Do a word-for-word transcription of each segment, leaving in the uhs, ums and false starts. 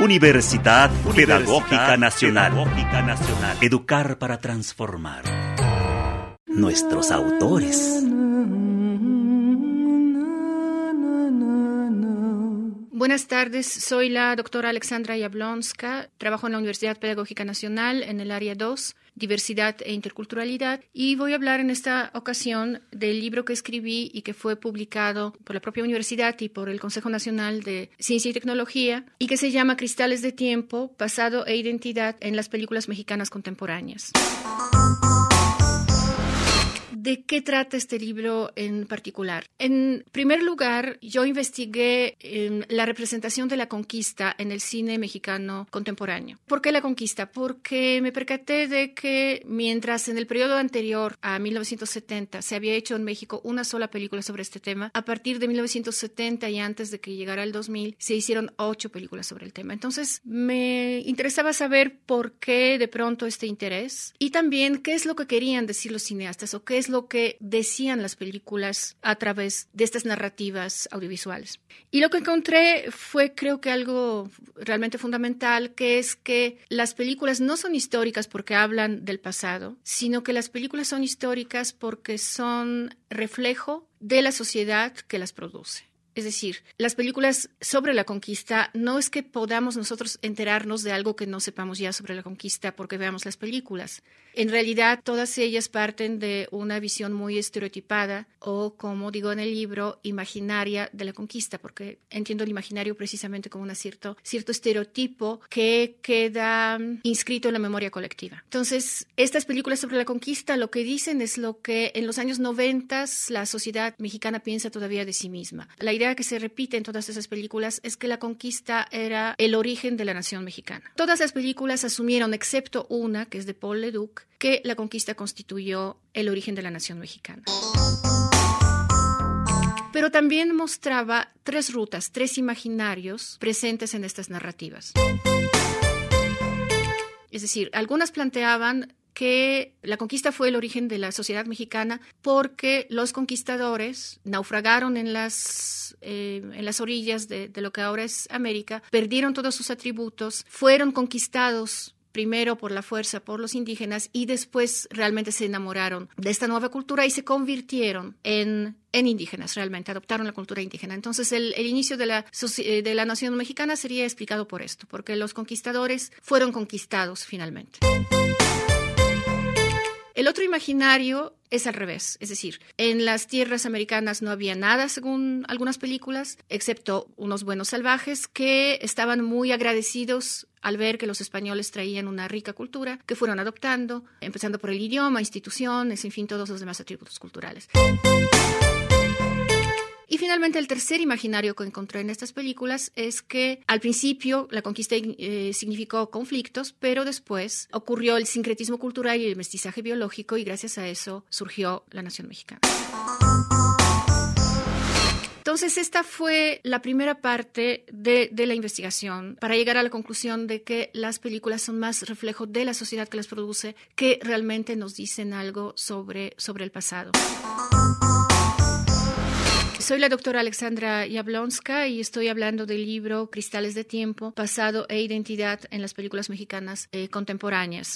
Universidad, Universidad Pedagógica Nacional. Pedagógica Nacional. Educar para transformar. Nuestros autores. Buenas tardes, soy la doctora Alexandra Jablonska, trabajo en la Universidad Pedagógica Nacional en el área dos, Diversidad e Interculturalidad, y voy a hablar en esta ocasión del libro que escribí y que fue publicado por la propia universidad y por el Consejo Nacional de Ciencia y Tecnología, y que se llama Cristales de Tiempo, Pasado e Identidad en las películas mexicanas contemporáneas. ¿De qué trata este libro en particular? En primer lugar, yo investigué eh, la representación de la conquista en el cine mexicano contemporáneo. ¿Por qué la conquista? Porque me percaté de que mientras en el periodo anterior a mil novecientos setenta se había hecho en México una sola película sobre este tema, a partir de mil novecientos setenta y antes de que llegara el dos mil, se hicieron ocho películas sobre el tema. Entonces, me interesaba saber por qué de pronto este interés y también qué es lo que querían decir los cineastas o qué es lo que decían las películas a través de estas narrativas audiovisuales. Y lo que encontré fue, creo que algo realmente fundamental, que es que las películas no son históricas porque hablan del pasado, sino que las películas son históricas porque son reflejo de la sociedad que las produce. Es decir, las películas sobre la conquista no es que podamos nosotros enterarnos de algo que no sepamos ya sobre la conquista porque veamos las películas. En realidad, todas ellas parten de una visión muy estereotipada o, como digo en el libro, imaginaria de la conquista, porque entiendo el imaginario precisamente como un cierto, cierto estereotipo que queda inscrito en la memoria colectiva. Entonces, estas películas sobre la conquista lo que dicen es lo que en los años noventa la sociedad mexicana piensa todavía de sí misma. La idea que se repite en todas esas películas es que la conquista era el origen de la nación mexicana. Todas las películas asumieron, excepto una, que es de Paul Leduc, que la conquista constituyó el origen de la nación mexicana. Pero también mostraba tres rutas, tres imaginarios presentes en estas narrativas. Es decir, algunas planteaban que la conquista fue el origen de la sociedad mexicana porque los conquistadores naufragaron en las, eh, en las orillas de, de lo que ahora es América, perdieron todos sus atributos, fueron conquistados primero por la fuerza, por los indígenas, y después realmente se enamoraron de esta nueva cultura y se convirtieron en, en indígenas, realmente adoptaron la cultura indígena. Entonces el, el inicio de la, de la nación mexicana sería explicado por esto, porque los conquistadores fueron conquistados finalmente. El otro imaginario es al revés, es decir, en las tierras americanas no había nada, según algunas películas, excepto unos buenos salvajes que estaban muy agradecidos al ver que los españoles traían una rica cultura, que fueron adoptando, empezando por el idioma, instituciones, en fin, todos los demás atributos culturales. Y finalmente el tercer imaginario que encontré en estas películas es que al principio la conquista eh, significó conflictos, pero después ocurrió el sincretismo cultural y el mestizaje biológico y gracias a eso surgió la nación mexicana. Entonces, esta fue la primera parte de, de la investigación para llegar a la conclusión de que las películas son más reflejo de la sociedad que las produce que realmente nos dicen algo sobre, sobre el pasado. Soy la doctora Alexandra Jablonska y estoy hablando del libro Cristales de Tiempo, Pasado e Identidad en las películas mexicanas eh, contemporáneas.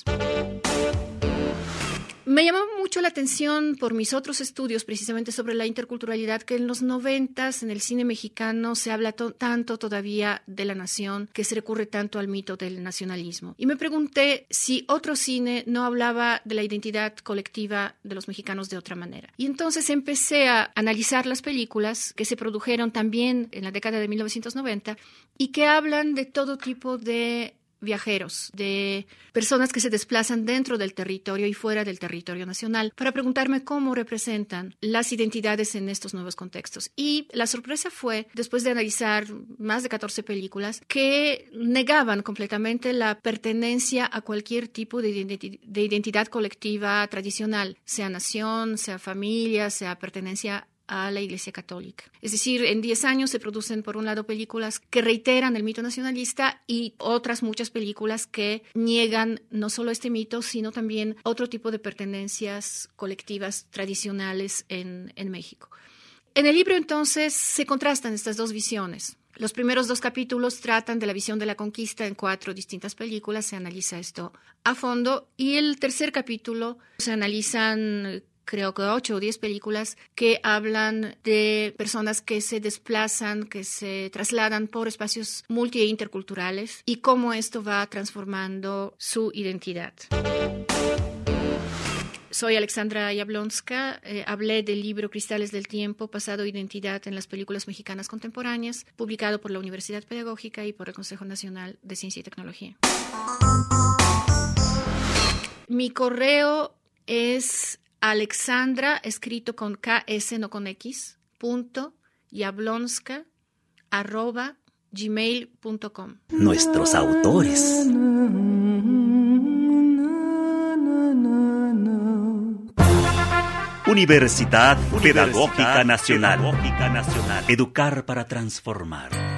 Me llamó mucho la atención por mis otros estudios precisamente sobre la interculturalidad que en los noventas en el cine mexicano se habla to- tanto todavía de la nación, que se recurre tanto al mito del nacionalismo. Y me pregunté si otro cine no hablaba de la identidad colectiva de los mexicanos de otra manera. Y entonces empecé a analizar las películas que se produjeron también en la década de mil novecientos noventa y que hablan de todo tipo de viajeros, de personas que se desplazan dentro del territorio y fuera del territorio nacional, para preguntarme cómo representan las identidades en estos nuevos contextos. Y la sorpresa fue, después de analizar más de catorce películas, que negaban completamente la pertenencia a cualquier tipo de, identi- de identidad colectiva tradicional, sea nación, sea familia, sea pertenencia a la Iglesia Católica. Es decir, en diez años se producen, por un lado, películas que reiteran el mito nacionalista y otras muchas películas que niegan no solo este mito, sino también otro tipo de pertenencias colectivas tradicionales en, en México. En el libro, entonces, se contrastan estas dos visiones. Los primeros dos capítulos tratan de la visión de la conquista en cuatro distintas películas, se analiza esto a fondo, y el tercer capítulo se analizan creo que ocho o diez películas que hablan de personas que se desplazan, que se trasladan por espacios multi e interculturales y cómo esto va transformando su identidad. Soy Alexandra Jablonska, eh, hablé del libro Cristales del Tiempo, Pasado e Identidad en las Películas Mexicanas Contemporáneas, publicado por la Universidad Pedagógica y por el Consejo Nacional de Ciencia y Tecnología. Mi correo es Alexandra, escrito con K S, no con X, punto, Jablonska, arroba, gmail punto com. Nuestros autores. Universidad Pedagógica Nacional. Educar para transformar.